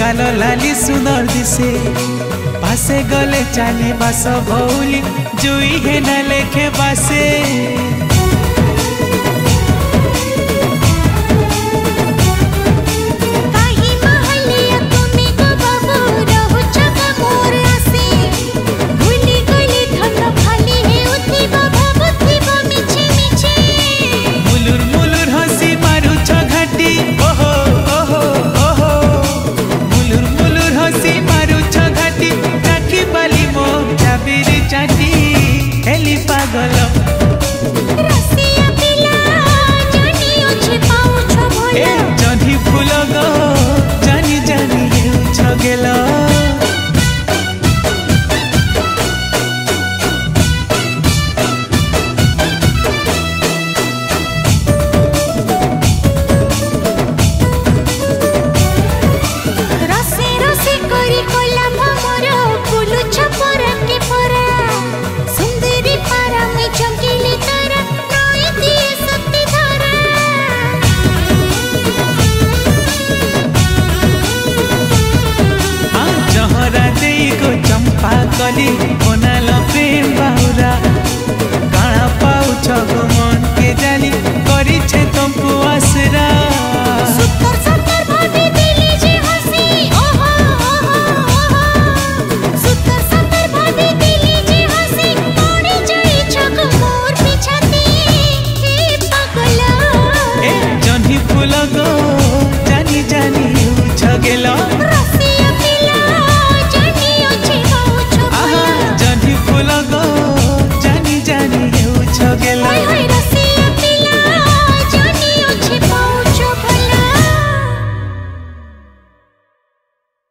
गाल लाली सुंदर दिसे पासे गले चाली बास भौली जुई है न लेखे बासे कली बनाल प्रेम बाहुरा काना पाउछ गो मन के जानी करी छे तुमको आसरा सुतर सुतर भाभी दिली जी हसी ओहो ओहो ओहो सुतर सुतर भाभी दिली जी हसी पड़ी जाई छक मोर पिछाती हे पगला ए जन्ही फूल गो